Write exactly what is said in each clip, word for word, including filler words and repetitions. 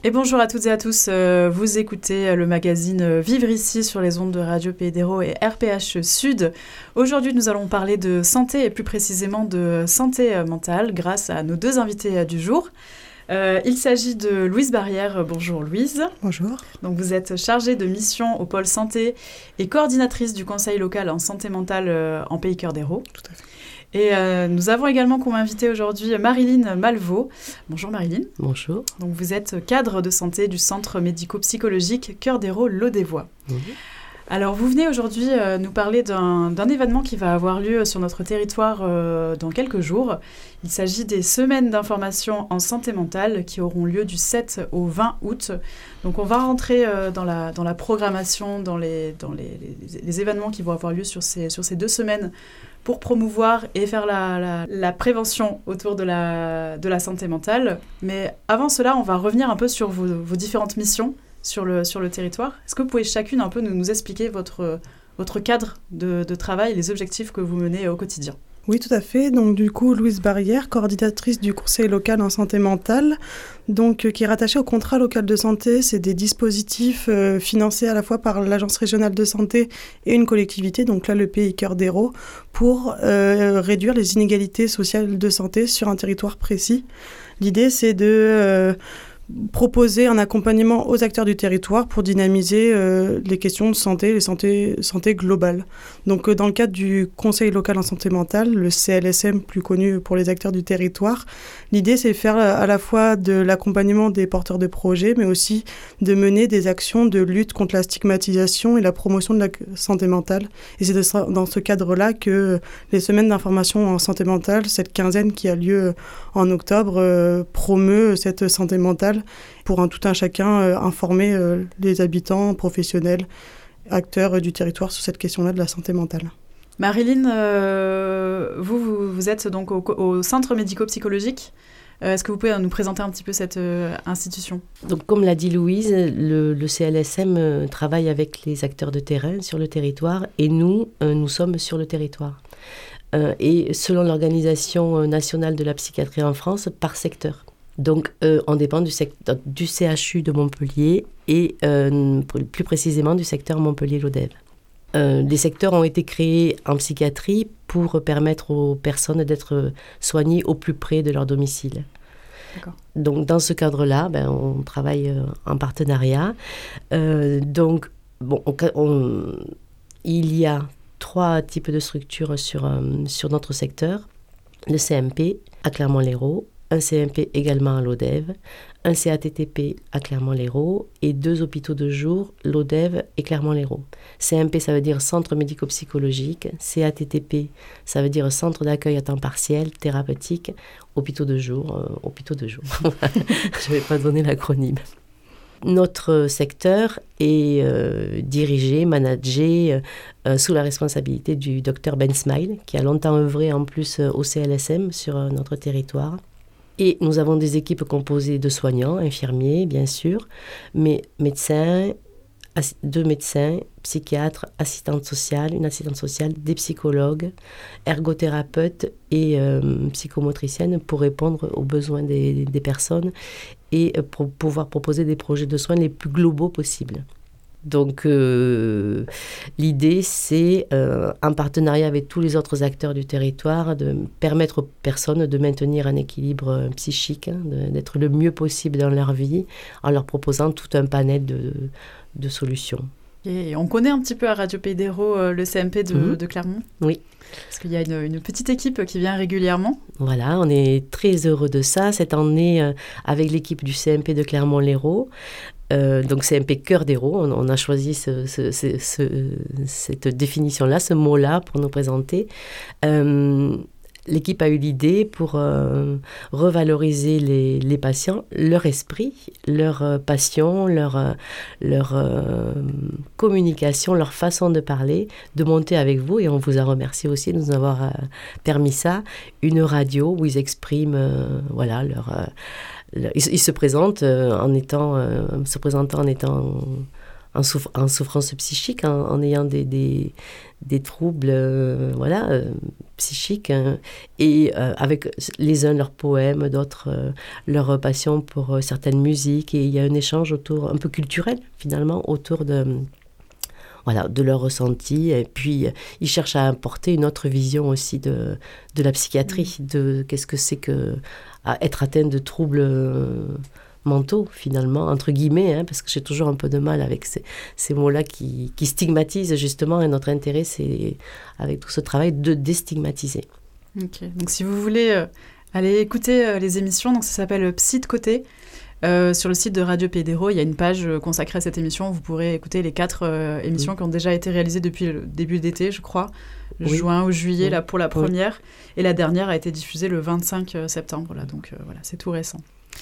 Et bonjour à toutes et à tous, euh, vous écoutez le magazine Vivre ici sur les ondes de Radio Pays d'Hérault et R P H Sud. Aujourd'hui, nous allons parler de santé et plus précisément de santé mentale grâce à nos deux invités du jour. Euh, il s'agit de Louise Barrière. Bonjour Louise. Bonjour. Donc vous êtes chargée de mission au pôle santé et coordinatrice du conseil local en santé mentale euh, en Pays Cœur d'Hérault. Tout à fait. Et euh, nous avons également comme invitée aujourd'hui Marilyn Malvaux. Bonjour Marilyn. Bonjour. Donc vous êtes cadre de santé du centre médico-psychologique Cœur d'Hérault Lodévois. Mmh. Alors vous venez aujourd'hui euh, nous parler d'un, d'un événement qui va avoir lieu sur notre territoire euh, dans quelques jours. Il s'agit des semaines d'information en santé mentale qui auront lieu du sept au vingt août. Donc on va rentrer euh, dans, la, dans la programmation, dans, les, dans les, les, les événements qui vont avoir lieu sur ces, sur ces deux semaines pour promouvoir et faire la, la, la prévention autour de la, de la santé mentale. Mais avant cela, on va revenir un peu sur vos, vos différentes missions sur le, sur le territoire. Est-ce que vous pouvez chacune un peu nous, nous expliquer votre, votre cadre de, de travail et les objectifs que vous menez au quotidien ? Oui, tout à fait. Donc, du coup, Louise Barrière, coordinatrice du conseil local en santé mentale, donc, euh, qui est rattachée au contrat local de santé. C'est des dispositifs euh, financés à la fois par l'agence régionale de santé et une collectivité, donc là, le Pays Cœur d'Hérault, pour euh, réduire les inégalités sociales de santé sur un territoire précis. L'idée, c'est de Euh, proposer un accompagnement aux acteurs du territoire pour dynamiser euh, les questions de santé, les santé, santé globale. Donc, euh, dans le cadre du Conseil local en santé mentale, le C L S M, plus connu pour les acteurs du territoire, l'idée, c'est de faire à la fois de l'accompagnement des porteurs de projets, mais aussi de mener des actions de lutte contre la stigmatisation et la promotion de la santé mentale. Et c'est de, dans ce cadre-là que les semaines d'information en santé mentale, cette quinzaine qui a lieu en octobre, euh, promeut cette santé mentale pour un tout un chacun euh, informer euh, les habitants, professionnels, acteurs euh, du territoire sur cette question-là de la santé mentale. Marilyn, euh, vous, vous, vous êtes donc au, au centre médico-psychologique. Euh, est-ce que vous pouvez nous présenter un petit peu cette euh, institution ? Donc, comme l'a dit Louise, le, le C L S M euh, travaille avec les acteurs de terrain sur le territoire et nous, euh, nous sommes sur le territoire. Euh, et selon l'Organisation nationale de la psychiatrie en France, par secteur. Donc, euh, on dépend du, secteur, du C H U de Montpellier et euh, plus précisément du secteur Montpellier-Lodève. Euh, les secteurs ont été créés en psychiatrie pour permettre aux personnes d'être soignées au plus près de leur domicile. D'accord. Donc, dans ce cadre-là, ben, on travaille euh, en partenariat. Euh, donc, bon, on, on, il y a trois types de structures sur, euh, sur notre secteur. Le C M P à Clermont-Lérault, un C M P également à Lodève, un C A T T P à Clermont-Lérault et deux hôpitaux de jour, Lodève et Clermont-Lérault. C M P, ça veut dire centre médico-psychologique. C A T T P, ça veut dire centre d'accueil à temps partiel, thérapeutique. Hôpitaux de jour, euh, hôpitaux de jour. Je ne vais pas donner l'acronyme. Notre secteur est euh, dirigé, managé euh, sous la responsabilité du docteur Ben Smile, qui a longtemps œuvré en plus euh, au C L S M sur euh, notre territoire. Et nous avons des équipes composées de soignants, infirmiers, bien sûr, mais médecins, ass- deux médecins, psychiatres, assistantes sociales, une assistante sociale, des psychologues, ergothérapeutes et euh, psychomotriciennes pour répondre aux besoins des, des personnes et euh, pour pouvoir proposer des projets de soins les plus globaux possibles. Donc, euh, l'idée, c'est, euh, en partenariat avec tous les autres acteurs du territoire, de permettre aux personnes de maintenir un équilibre psychique, hein, de, d'être le mieux possible dans leur vie, en leur proposant tout un panel de, de solutions. Et on connaît un petit peu à Radio Pays d'Hérault euh, le C M P de, mmh. de Clermont. Oui. Parce qu'il y a une, une petite équipe qui vient régulièrement. Voilà, on est très heureux de ça. Cette année, euh, avec l'équipe du C M P de Clermont-Lérault, Euh, donc C M P Cœur d'Hérault, on, on a choisi ce, ce, ce, ce, cette définition-là, ce mot-là pour nous présenter. Euh, l'équipe a eu l'idée pour euh, revaloriser les, les patients, leur esprit, leur euh, passion, leur, euh, leur euh, communication, leur façon de parler, de monter avec vous, et on vous a remercié aussi de nous avoir euh, permis ça, une radio où ils expriment euh, voilà, leur... Euh, Ils, ils se présentent euh, en étant, euh, se présentant en étant en, souffr- en souffrance psychique, en, en ayant des, des, des troubles, euh, voilà, euh, psychique, hein, et euh, avec les uns leurs poèmes, d'autres euh, leur passion pour euh, certaines musiques, et il y a un échange autour, un peu culturel finalement, autour de, voilà, de leurs ressentis, et puis euh, ils cherchent à apporter une autre vision aussi de, de la psychiatrie, de qu'est-ce que c'est que à être atteint de troubles euh, mentaux, finalement, entre guillemets, hein, parce que j'ai toujours un peu de mal avec ces, ces mots-là qui, qui stigmatisent, justement, et notre intérêt, c'est, avec tout ce travail, de déstigmatiser. Ok, donc si vous voulez euh, aller écouter euh, les émissions, donc ça s'appelle Psy de côté, euh, sur le site de Radio Pays d'Hérault, il y a une page euh, consacrée à cette émission, vous pourrez écouter les quatre euh, émissions mmh. qui ont déjà été réalisées depuis le début d'été, je crois, oui. juin ou juillet, oui. là, pour la première, oui. et la dernière a été diffusée le vingt-cinq septembre, là, donc euh, voilà, c'est tout récent.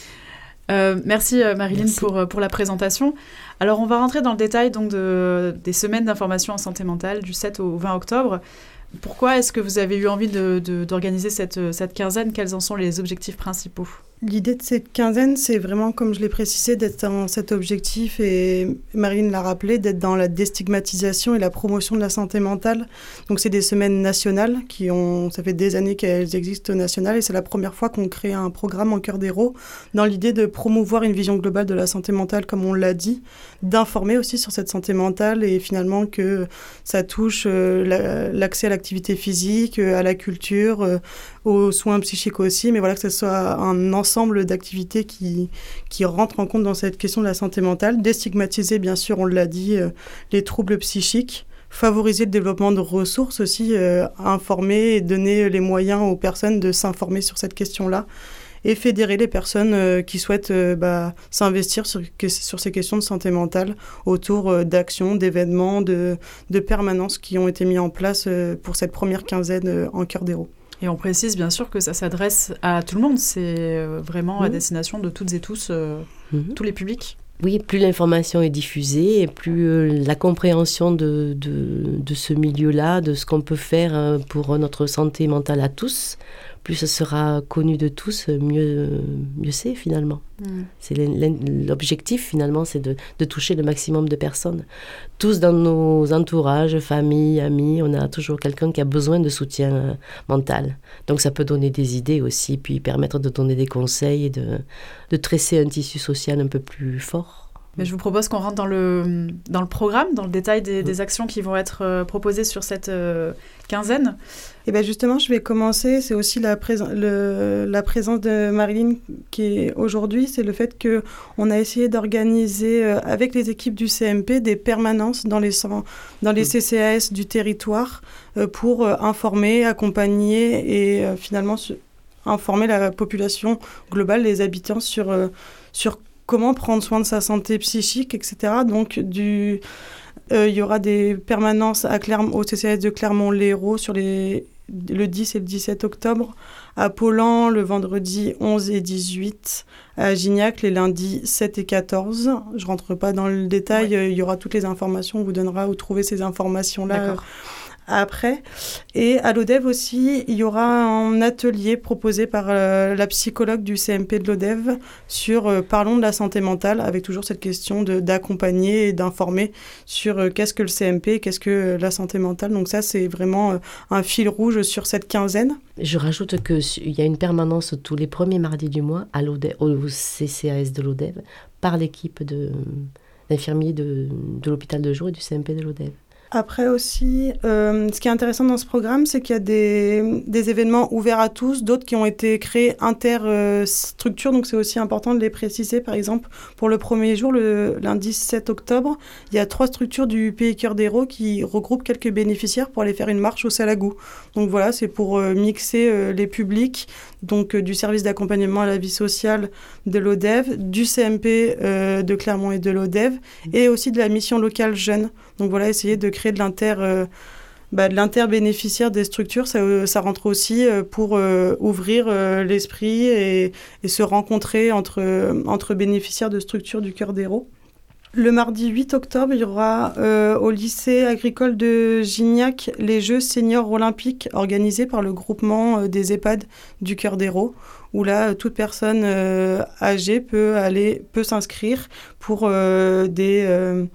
Euh, merci euh, Marilyn merci. Pour, pour la présentation. Alors on va rentrer dans le détail donc, de, des semaines d'information en santé mentale du sept au vingt octobre. Pourquoi est-ce que vous avez eu envie de, de, d'organiser cette, cette quinzaine ? Quels en sont les objectifs principaux ? L'idée de cette quinzaine, c'est vraiment, comme je l'ai précisé, d'être dans cet objectif, et Marine l'a rappelé, d'être dans la déstigmatisation et la promotion de la santé mentale. Donc c'est des semaines nationales, qui ont, ça fait des années qu'elles existent nationales, et c'est la première fois qu'on crée un programme en Cœur d'Hérault, dans l'idée de promouvoir une vision globale de la santé mentale, comme on l'a dit, d'informer aussi sur cette santé mentale, et finalement que ça touche euh, la, l'accès à l'activité physique, euh, à la culture, euh, aux soins psychiques aussi, mais voilà, que ce soit un ensemble d'activités qui, qui rentrent en compte dans cette question de la santé mentale. Déstigmatiser, bien sûr, on l'a dit, euh, les troubles psychiques, favoriser le développement de ressources aussi, euh, informer et donner les moyens aux personnes de s'informer sur cette question-là, et fédérer les personnes euh, qui souhaitent euh, bah, s'investir sur, sur ces questions de santé mentale autour euh, d'actions, d'événements, de, de permanences qui ont été mis en place euh, pour cette première quinzaine euh, en Cœur d'Hérault. Et on précise bien sûr que ça s'adresse à tout le monde, c'est vraiment mmh. à destination de toutes et tous, euh, mmh. tous les publics. Oui, plus l'information est diffusée, et plus euh, la compréhension de, de, de ce milieu-là, de ce qu'on peut faire euh, pour notre santé mentale à tous, plus ce sera connu de tous, mieux, mieux c'est finalement. Mmh. C'est l'objectif finalement, c'est de, de toucher le maximum de personnes. Tous dans nos entourages, famille, amis, on a toujours quelqu'un qui a besoin de soutien euh, mental. Donc ça peut donner des idées aussi, puis permettre de donner des conseils et de, de tresser un tissu social un peu plus fort. Mais je vous propose qu'on rentre dans le, dans le programme, dans le détail des, des actions qui vont être euh, proposées sur cette euh, quinzaine. Et bien justement, je vais commencer. C'est aussi la, prés- le, la présence de Marilyn qui est aujourd'hui. C'est le fait qu'on a essayé d'organiser euh, avec les équipes du C M P des permanences dans les, dans les C C A S du territoire euh, pour euh, informer, accompagner et euh, finalement su- informer la population globale, les habitants sur, euh, sur comment prendre soin de sa santé psychique, et cetera. Donc, du, euh, il y aura des permanences à Clermont, au C C A S de Clermont-Lérault sur les, le dix et le dix-sept octobre, à Paulan le vendredi onze et dix-huit, à Gignac les lundis sept et quatorze. Je ne rentre pas dans le détail, ouais. euh, il y aura toutes les informations, on vous donnera où trouver ces informations-là. D'accord. Après. Et à l'Odève aussi, il y aura un atelier proposé par euh, la psychologue du C M P de l'Odève sur euh, Parlons de la santé mentale, avec toujours cette question de, d'accompagner et d'informer sur euh, qu'est-ce que le C M P, qu'est-ce que euh, la santé mentale. Donc ça, c'est vraiment euh, un fil rouge sur cette quinzaine. Je rajoute qu'il y a une permanence tous les premiers mardis du mois à l'Odève, au C C A S de l'Odève par l'équipe de, d'infirmiers de, de l'hôpital de jour et du C M P de l'Odève. Après aussi, euh, ce qui est intéressant dans ce programme, c'est qu'il y a des, des événements ouverts à tous, d'autres qui ont été créés inter-structures, donc c'est aussi important de les préciser. Par exemple, pour le premier jour, le lundi sept octobre, il y a trois structures du Pays Cœur d'Hérault qui regroupent quelques bénéficiaires pour aller faire une marche au Salagou. Donc voilà, c'est pour euh, mixer euh, les publics, donc euh, du service d'accompagnement à la vie sociale de l'Odève, du C M P euh, de Clermont et de l'Odève, et aussi de la mission locale jeune. Donc voilà, essayer de créer de l'inter, euh, bah, de l'inter-bénéficiaire des structures, ça, euh, ça rentre aussi euh, pour euh, ouvrir euh, l'esprit et, et se rencontrer entre, euh, entre bénéficiaires de structures du Cœur d'Hérault. Le mardi huit octobre, il y aura euh, au lycée agricole de Gignac les Jeux seniors olympiques organisés par le groupement euh, des EHPAD du Cœur d'Hérault, où là, toute personne euh, âgée peut, aller, peut s'inscrire pour euh, des... Euh,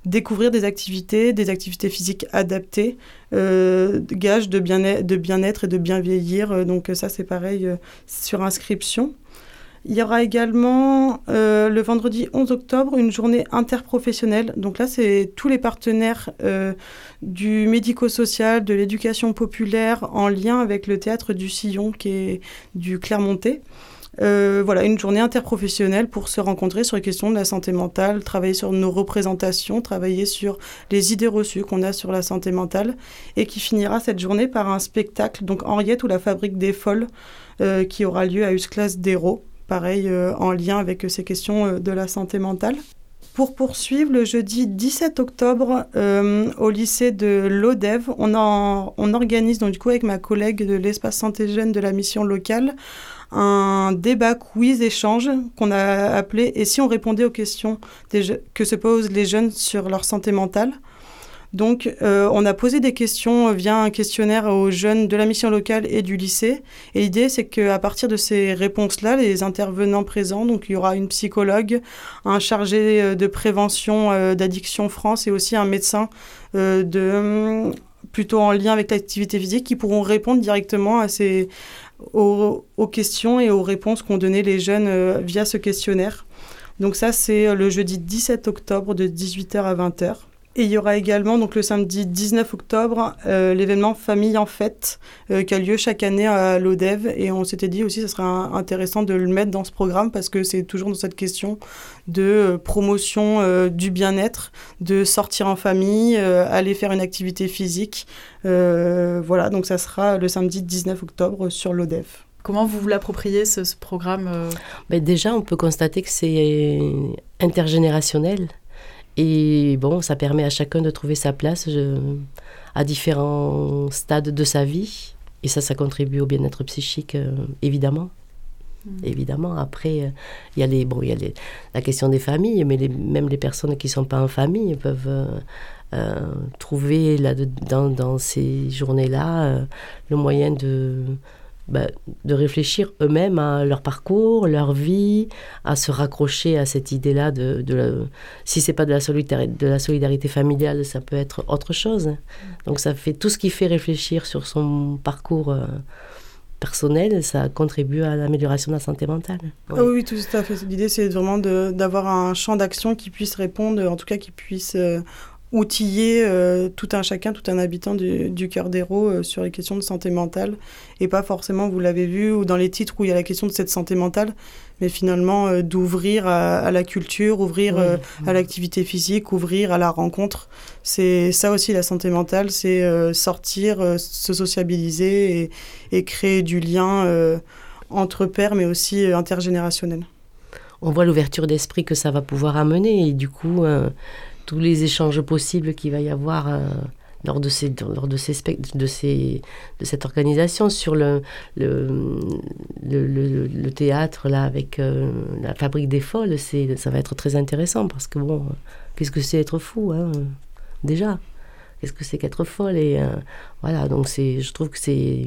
découvrir des activités, des activités physiques adaptées, euh, gage de bien-être, de bien-être et de bien vieillir. Donc ça, c'est pareil euh, sur inscription. Il y aura également euh, le vendredi onze octobre une journée interprofessionnelle. Donc là, c'est tous les partenaires euh, du médico-social, de l'éducation populaire en lien avec le théâtre du Sillon qui est du Clermontais. Euh, voilà, une journée interprofessionnelle pour se rencontrer sur les questions de la santé mentale, travailler sur nos représentations, travailler sur les idées reçues qu'on a sur la santé mentale et qui finira cette journée par un spectacle, donc Henriette ou la fabrique des folles, euh, qui aura lieu à Usclas d'Hérault. Pareil, euh, en lien avec ces questions euh, de la santé mentale. Pour poursuivre, le jeudi dix-sept octobre, euh, au lycée de l'Odève, on, en, on organise, donc du coup, avec ma collègue de l'espace santé jeune de la mission locale, un débat quiz-échange qu'on a appelé « Et si on répondait aux questions des je- que se posent les jeunes sur leur santé mentale ?» Donc, euh, on a posé des questions via un questionnaire aux jeunes de la mission locale et du lycée. Et l'idée, c'est qu'à partir de ces réponses-là, les intervenants présents, donc il y aura une psychologue, un chargé de prévention euh, d'Addiction France et aussi un médecin euh, de, plutôt en lien avec l'activité physique qui pourront répondre directement à ces, aux, aux questions et aux réponses qu'ont données les jeunes euh, via ce questionnaire. Donc ça, c'est le jeudi dix-sept octobre de dix-huit heures à vingt heures. Et il y aura également donc, le samedi dix-neuf octobre euh, l'événement Famille en fête euh, qui a lieu chaque année à l'Odève. Et on s'était dit aussi que ce serait un, intéressant de le mettre dans ce programme parce que c'est toujours dans cette question de euh, promotion euh, du bien-être, de sortir en famille, euh, aller faire une activité physique. Euh, voilà, donc ça sera le samedi dix-neuf octobre sur l'Odève. Comment vous vous l'appropriez, ce, ce programme euh... ben Déjà, on peut constater que c'est intergénérationnel. Et bon, ça permet à chacun de trouver sa place je, à différents stades de sa vie. Et ça, ça contribue au bien-être psychique, euh, évidemment. Mmh. Évidemment. Après, il euh, y a, les, bon, y a les, la question des familles, mais les, même les personnes qui ne sont pas en famille peuvent euh, euh, trouver là, de, dans, dans ces journées-là euh, le moyen de... Bah, de réfléchir eux-mêmes à leur parcours, leur vie, à se raccrocher à cette idée-là de, de la, si c'est pas de la solidarité, de la solidarité familiale, ça peut être autre chose. Donc ça fait tout ce qui fait réfléchir sur son parcours euh, personnel, ça contribue à l'amélioration de la santé mentale. Oui, ah oui, tout à fait. L'idée, c'est vraiment de, d'avoir un champ d'action qui puisse répondre, en tout cas qui puisse euh, outiller euh, tout un chacun, tout un habitant du, du Cœur d'Hérault euh, sur les questions de santé mentale. Et pas forcément, vous l'avez vu, ou dans les titres où il y a la question de cette santé mentale, mais finalement euh, d'ouvrir à, à la culture, ouvrir oui, euh, oui. à l'activité physique, ouvrir à la rencontre. C'est ça aussi la santé mentale, c'est euh, sortir, euh, se sociabiliser et, et créer du lien euh, entre pairs, mais aussi euh, intergénérationnel. On voit l'ouverture d'esprit que ça va pouvoir amener et du coup... Euh, tous les échanges possibles qu'il va y avoir euh, lors, de, ces, lors de, ces spect- de, ces, de cette organisation sur le, le, le, le, le théâtre là, avec euh, la fabrique des folles, c'est, ça va être très intéressant parce que bon, qu'est-ce que c'est être fou hein, déjà, qu'est-ce que c'est qu'être folle et euh, voilà, donc c'est, je trouve que c'est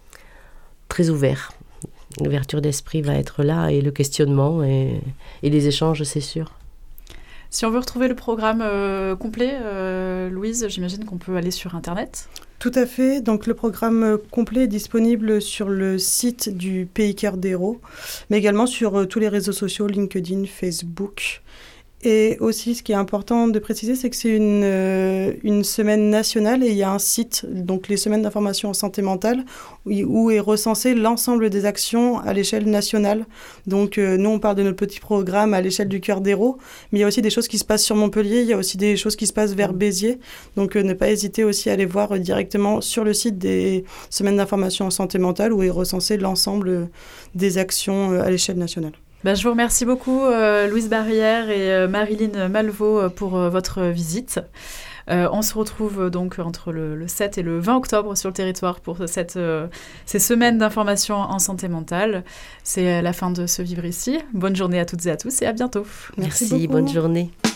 très ouvert. L'ouverture d'esprit va être là et le questionnement et, et les échanges, c'est sûr. Si on veut retrouver le programme euh, complet, euh, Louise, j'imagine qu'on peut aller sur Internet. Tout à fait. Donc, le programme complet est disponible sur le site du Pays Cœur d'Hérault, mais également sur euh, tous les réseaux sociaux, LinkedIn, Facebook. Et aussi, ce qui est important de préciser, c'est que c'est une, euh, une semaine nationale et il y a un site, donc les semaines d'information en santé mentale, où, où est recensé l'ensemble des actions à l'échelle nationale. Donc, euh, nous, on parle de notre petit programme à l'échelle du Cœur d'Hérault, mais il y a aussi des choses qui se passent sur Montpellier, il y a aussi des choses qui se passent vers Béziers. Donc, euh, ne pas hésiter aussi à aller voir euh, directement sur le site des semaines d'information en santé mentale, où est recensé l'ensemble des actions euh, à l'échelle nationale. Ben, je vous remercie beaucoup, euh, Louise Barrière et euh, Marilyn Malvaux, pour euh, votre visite. Euh, on se retrouve donc entre le, le sept et le vingt octobre sur le territoire pour cette, euh, ces semaines d'information en santé mentale. C'est la fin de Ce Vivre Ici. Bonne journée à toutes et à tous et à bientôt. Merci, Merci bonne journée.